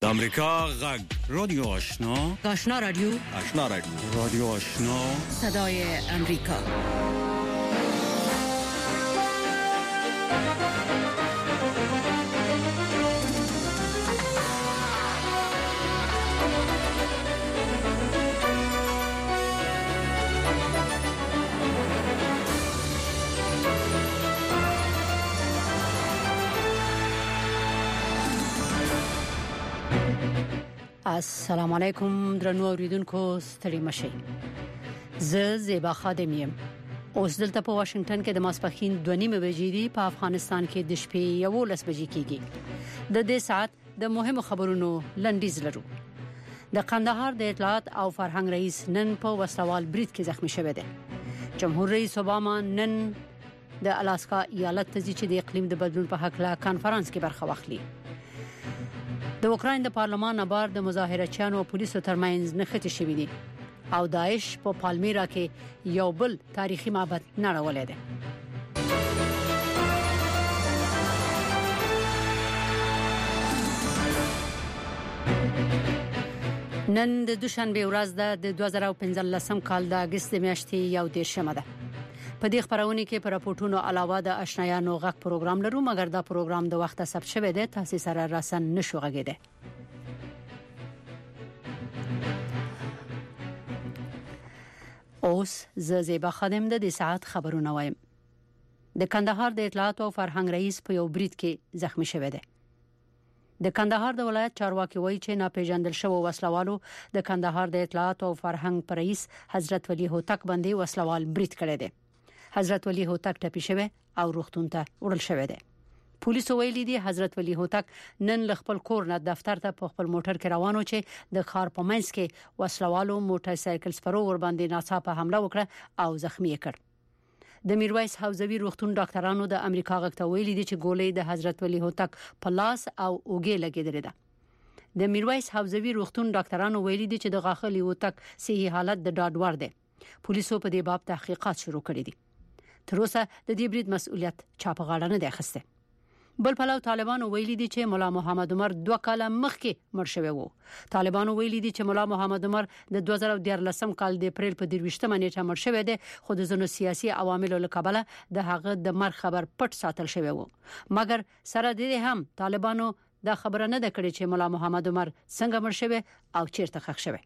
امریکا غږ رادیو آشنا رادیو رادیو آشنا صدای امریکا. السلام علیکم درنو اوریدونکو، ستړي مشئ. زه زیبا خادم یم. اوس دلته په واشنگټن کې د ماسپښین 2:30 بجې دي. په افغانستان کې د شپې 11 بجې کېږي. د دې ساعت د مهمو خبرونو لنډیز لرو. د قندهار د اطلاعات او فرهنګ رئیس نن په وسلوال برید کې زخمی شوی دی. جمهور رئیس اوباما نن د الاسکا ایالت ته ځي چې د اقلیم د بدلون په حق له کانفرنس کې برخه واخلي. د اوکراین د پارلمان نبار د مظاهرچیانو او پولیسو ترمنځ نښتې شوې دي او داعش په پالمیرا کې یو بل تاریخي معبد نړولې ده. نن د دوشنبه ورځ ده د 2015 کال د اگست میاشتې 11 ده. په دې خبرونه کې پر راپورټونو علاوه د آشنایانو غږ پروګرام لرو، مګر دا پروګرام د وخت ثبت شوی دی، تاسو سره راسن نشو غږیده. اوس زیبا خادم د دې ساعت خبرونه وایم. د کندهار د اطلاعات او فرهنګ رئیس په یو برید کې زخمی شوی دی. د کندهار د ولایت چارواکي وایي چې ناپېژندل شوی وسلوالو د کندهار د اطلاعات او فرهنګ پر رئیس حضرت ولی هوتک باندې وسلوال برید کړی دی. حضرت ولی هوتک ټپي شوی او روغتون ته وړل شوی دی. پولیسو ویلي دي حضرت ولی هوتک نن خپل کور نه دفتر ته په خپل موټر کې روانو چې د ښار په منځ کې وسلوالو موټر سایکل سپرو ور باندې ناڅاپه حمله وکړه او زخمی کړ. د میرویس حوزوی روغتون ډاکټرانو د امریکا غږ ته ویلي دي چې ګولۍ د حضرت ولی هوتک په لاس او اوږه لګیدلې ده. د میرویس حوزوی روغتون ډاکټرانو ویلي دي چې د غاښلي هوتک صحي حالت د ډاډ وړ دی. پولیسو په دې باب تحقیقات شروع کړي دي. تر اوسه د دې برید مسؤلیت چا په غاړه نه دی اخیسته. بل پلو طالبانو ویلي دي چې مولا محمد عمر 2 کاله مخکې مړ شوی وو. طالبانو ویلي دي چې مولا محمد عمر د 2014 کال د اپریل په 23 نیټه مړ شوی دی، خو د ځینو سیاسي عواملو له کبله د هغه د مرګ خبر پټ ساتل شوی وو. مګر سره د دې هم طالبانو دا خبره نه ده کړې چې مولا محمد عمر څنګه مړ شوی او چیرته ښخ شوی.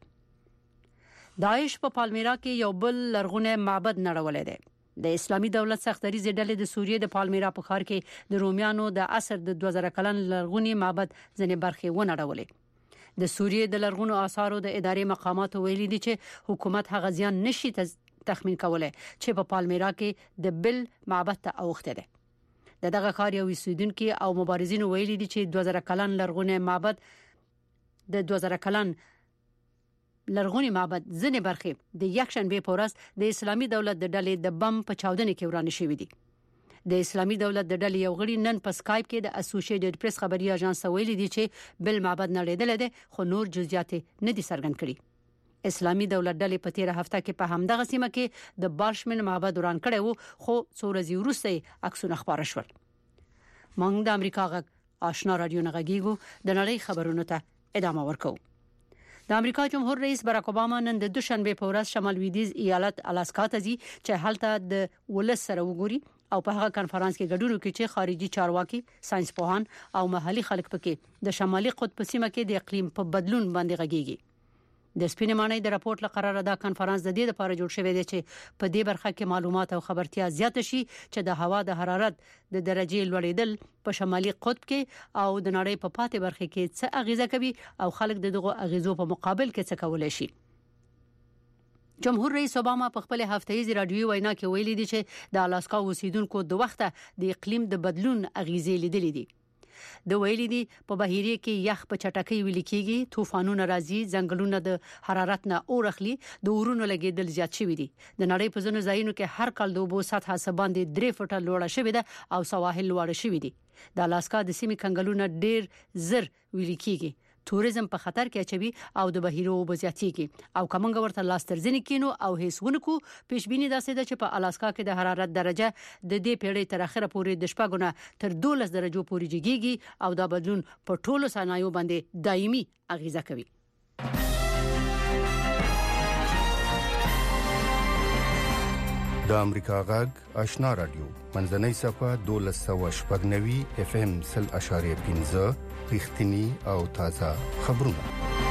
داعش په پالمیرا کې یو بل لرغونی معبد نړولې دی. د اسلامي دولت سختریزې ډلې د سوریې د پالمیرا په ښار کې د رومیانو د عصر د 2000 کلن لرغونی معبد ځنې برخې ونړولې. د سوریې د لرغونو آثارو د ادارې مقاماتو ویلي دي چې حکومت هغه ځان نشي تخمین کولای چې په پالمیرا کې د بل معبد ته اوخته ده. دغه ښار یو اوسیدونکو او مبارزین ویلي دي چې 2000 کلن لرغونی معبد د 2000 کلن لرغونی معبد ځنې برخې د یکشنبه په ورځ د اسلامي دولت د ډلې د بم په چاودنه کې ورانه شوې دي. د اسلامي دولت د ډلې یو غړي نن په سکایپ کې د اسوسییټډ پریس خبري اژانس ویلي دي چې بل معبد نړیدل دي، خو نور جزئیات نه دي څرګند کړي. اسلامي دولت ډلې په 13 هفته کې په همدغه سیمه کې د بارشمن معبد وران کړی وو، خو څو ورځې وروسته عکسونه خبره شول. موږ د امریکا غږ آشنا رادیو نغږیږو، د نړۍ خبرونو ته ادامه ورکوو. د امریکا جمهور رئیس باراک اوباما نن د دوشنبه په ورځ شمال لویدیځ ایالت الاسکا ته ځي چې هلته د ولس سره وګوري او په هغه کانفرنس کې ګډون وکړي چې خارجي چارواکي، ساينس پوهان او محلي خلک پکې د شمالي قطب سیمه کې د اقلیم په بدلون باندې غږیږي. د سپینې مانۍ د راپورټ لقرار دا کانفرنس د دې لپاره جوړ شوی دی چې په دې برخه کې معلومات او خبرتیا زیات شي چې د هوا د حرارت د درجه لوړیدل په شمالي قطب کې او د نړۍ په پاتې برخه کې څه اغیزه کوي او خلک دغه اغیزو په مقابل کې څه کولای شي. جمهور رئیس اوباما په خپل هفتهیزي رادیوي وینا کې ویلي دی چې د الاسکا اوسیدونکو د وخته د اقلیم د بدلون اغیزې لیدلې دي. د ویلي دي په بهیره کې یخ په چټکۍ ویل کېږي، طوفانونه راځي، ځنګلونه د حرارت نه اورخلي، د اورونو لګیدل زیات شوي دي. د نړۍ په ځینو ځایونو کې هر کال د اوبو سطح باندې 3 فوټه لوړه شوې ده او سواحل لوړ شوي دي. د الاسکا د سیمې کنګلونه ډېر زر ویل کېږي. توریزم په خطر کې اچوي او د بهیرو وبزیاتیږي او کومنګ ورته لاس ترځنی کینو او هیڅونکو پیشبینی داسې ده چې په الاسکا کې د حرارت درجه د دې پیړۍ تر اخره پورې د شپږونه تر 12 درجو پورې جګیږي او دا بدلون په ټولو صنایعو باندې دایمي اغیزه کوي. د امریکا غږ آشنا رادیو منځنۍ صفه 1290 اف ام 0.15 رښتینی او تازه خبرونه.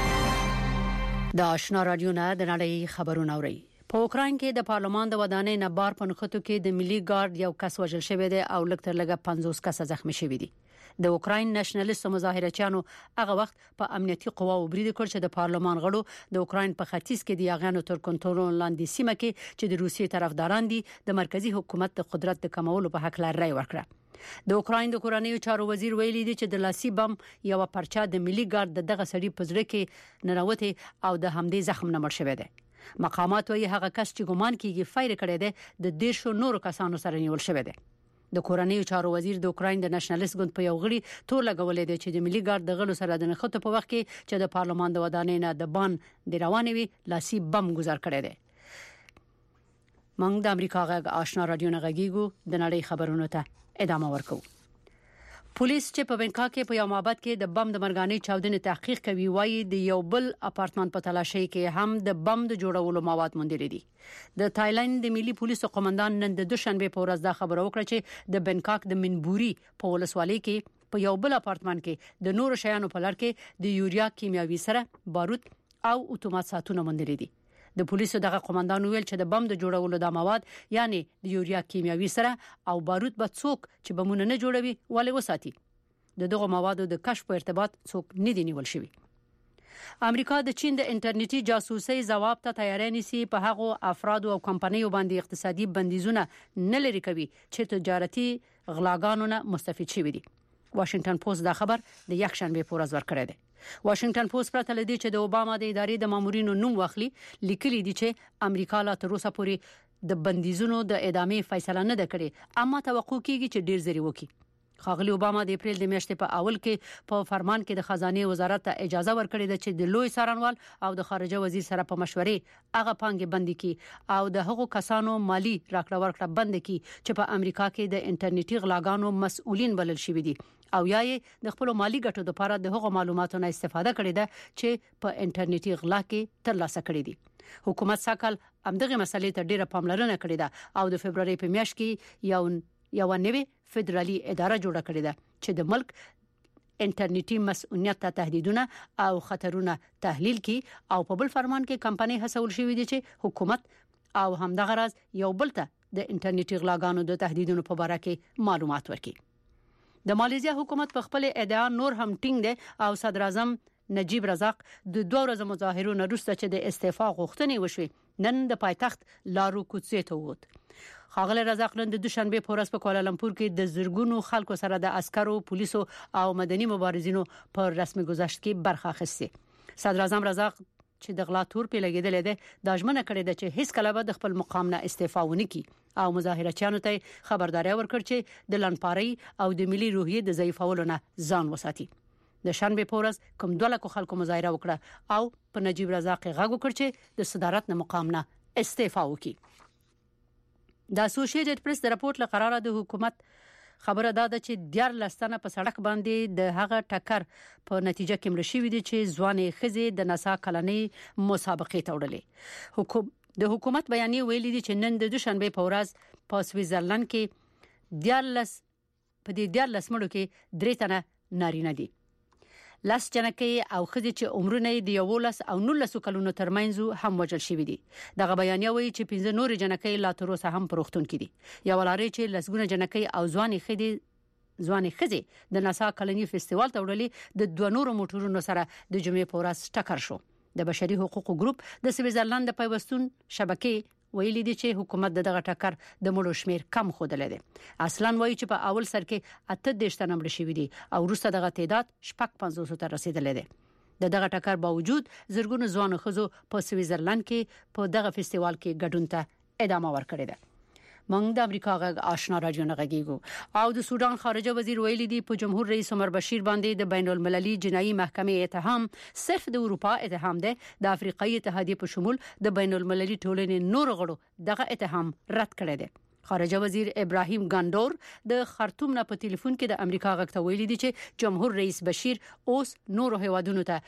د آشنا رادیو نه د نړۍ خبرونه اوري. په اوکراین کې د پارلمان د ودانۍ نه بار په نخښتو کې د ملي ګارد یو کس وژل شوی دی او لکتر لګه 50 کس زخمی شوی دي. د اوکراین نېشنلیست مظاهرچیانو هغه وخت په امنیتي قواو برید کړ چې د پارلمان غړو د اوکراین په ختیځ کې د یاغانو تر کنټرول لاندې سیمه کې چې د روسیې طرفداران دي د مرکزی حکومت د قدرت د کمولو په حق لري ورکړه. د اوکراین د کورنیو چارو وزیر ویلي دی چې د لاسي بم یو پرچا د ملي ګارد دغه سړي په ځړ کې ننوته او د همدې زخم نه مړ شوی دی. مقامات وايي هغه کس چې ګومان کیږي فایر کړی دی د 10 نورو کسانو سره نیول شوی دی. د کورنیو چارو وزیر د اوکراین د نېشنلیست ګوند په یو غړي تور لګولې دی چې د ملي ګارد د غړو سره د نخښتو په وخت کې چې د پارلمان د ودانۍ نه د بان د روانوي لاسي بم گذار کړی دی. موږ د امریکا غږ آشنا رادیو نه غږیږو د نړۍ خبرونو ته ادامه ورکوو. پولیس چې په بنکا کې په یو معبد کې د بم د مرګانې چاودنې تحقیق کوي وایي د یو بل اپارتمان په تلاشۍ کې هم د بم د جوړولو مواد موندل دي. د تایلند د ملي پولیسو قومندان نن د دوشنبه په ورځ دا خبره وکړه چې د بنکاک د منبوري په ولسوالۍ کې په یو بل اپارتمان کې د نورو شیانو په لړ کې د یوریا کیمیاوي سره بارود او اتومات ساتونه موندل دي. د پولیسو دغه قومندان ویل چې د بم د جوړولو د مواد یعنی د یوریا کیمیاوي سره او بارود به څوک چې بمونه نه جوړوي ولې وساتي. دغه موادو د کشف په ارتباط څوک نه دي نیول شوی. امریکا د چین د انټرنیټي جاسوسي ځواب ته تیاری نیسي په هغه افراد او کمپنیو باندې اقتصادي بندیزونه نه لري کوي چې تجارتي غلاګانو نه مستفید شوي دي. واشنگټن پوسټ دا خبر د یکشنبه په ورځ ورکړی دی. واشنگټن پوسټ پرته لدی چې د اوباما د ادارې د مامورینو نوم واخلي لیکلي دي چې امریکا لا تر اوسه پورې د بندیزونو د ادامې فیصله نه ده کړې اما توقع کیږي چې ډیر زری وکړي. خاغلی اوباما د اپریل د میاشتې په اول کې په فرمان کې د خزانه وزارت ته اجازه ورکړې ده چې د لوی څارنوال او د خارجه وزیر سره په مشورې هغه پانګې بندي کړي او د هغو کسانو مالی راکړه ورکړه بند کړي چې په امریکا کې د انټرنیټي غلاګانو مسؤلین بلل شوی دي او یا د خپل مالی ګټو لپاره د هغو معلوماتو نه استفاده کړې ده چې په انټرنیټي غلا کې ترلاسه کړې دي. حکومت ساکل همدغه مسلې ته ډیره پاملرنه کړې ده او د فبرवरी په میاشت کې یو نوې فدرالي اداره جوړه کړې ده چې د ملک انټرنیټي مسؤلیت ته تهدیدونه او خطرونه تحلیل کړي او په بل فرمان کې کمپنۍ هڅول شوې دي چې حکومت او همدغه راز یو بل ته د انټرنیټي غلاګانو د تهدیدونو په اړه کې معلومات ورکړي. د ماليزیا حکومت په خپل ادعا نور هم ټینګ دی او صدر اعظم نجیب رزاق د 2 ورځې مظاهرونو وروسته چې د استعفا غوښتنې وشوي نن د پایتخت لارو کوڅې ته ووت. خاغلی رزاق نن د دوشنبه په ورځ په کوالالمپور کې د زرګونو خلکو سره د عسکرو، پولیسو او مدني مبارزینو پر رسمي گذشت کې برخه اخیسته. صدر اعظم رزاق چې د غلا تور په لګیدل دي د ژمنه کړې ده چې هیڅ کله به د خپل مقام نه استعفا ونه کړي او مظاهرچیانو ته خبرداري ورکړ چې د لنپاري او د ملي روحیې د ضعیفولو نه ځان وساتي. د شنبه په ورځ کوم 2 لک خلکو مظاهره وکړه او په نجیب رزاق غږ وکړ چې د صدارت نه مقام نه استعفا وکړي. د اسوسییټډ پریس د راپورټ لقراره د حکومت خبره ده چې 14 تنه په سړک باندې د هغه ټکر په نتیجه کې مړ شوي دي چې ځوانې ښځې د نسا کلنۍ مسابقې ته وړلې. د حکومت بیانیه ویلي دي چې نن د دوشنبه په ورځ په سویټزرلند کې 14 مړو کې 3 تنه نارینه دي. لاس جنکې او خځې چې عمرونه د 11 او 19 کلونو ترمنځ هم وژل شوي دي. دغه بیانیه وایي چې 15 نور جنکې لا تر اوسه هم پروختون کړي. یو لاري چې لسګونه جنکې او ځوانې خځې د ناسا کلنی فستیوال ته وړلې د 2 نورو موټرونو سره د جمعې په ورځ ټکر شو. د بشري حقوقو ګروپ د سویټزرلند د پیوستون شبکې ویلي دي چې حکومت دغه ټکر د مړو شمیر کم خوده لري. اصلا وایي چې په اول سر کې 8 تنه مړ شوي دي او وروسته دغه تعداد 550 ته رسیدلی دی. دغه ټکر باوجود زرګونو ځوانو ښځو په سویټزرلند کې په دغه فستیوال کې ګډون ته ادامه ورکړې ده. موږ د امریکا غږ آشنا رادیو نه غږیږو او د سودان خارجه وزیر ویلي دی په جمهور رئیس عمر بشیر باندې د بین المللي جنایي محکمې اتهام صرف د اروپا اتهام دی. د افریقایي اتحادیې په شمول د بین المللي ټولنې نور غړو دغه اتهام رد کړی دی. خارجه وزیر ابراهیم ګاندور د خرطوم نه په ټلیفون کې د امریکا غږ ته ویلي دی چې جمهور رئیس بشیر اوس نور هیوادونو ته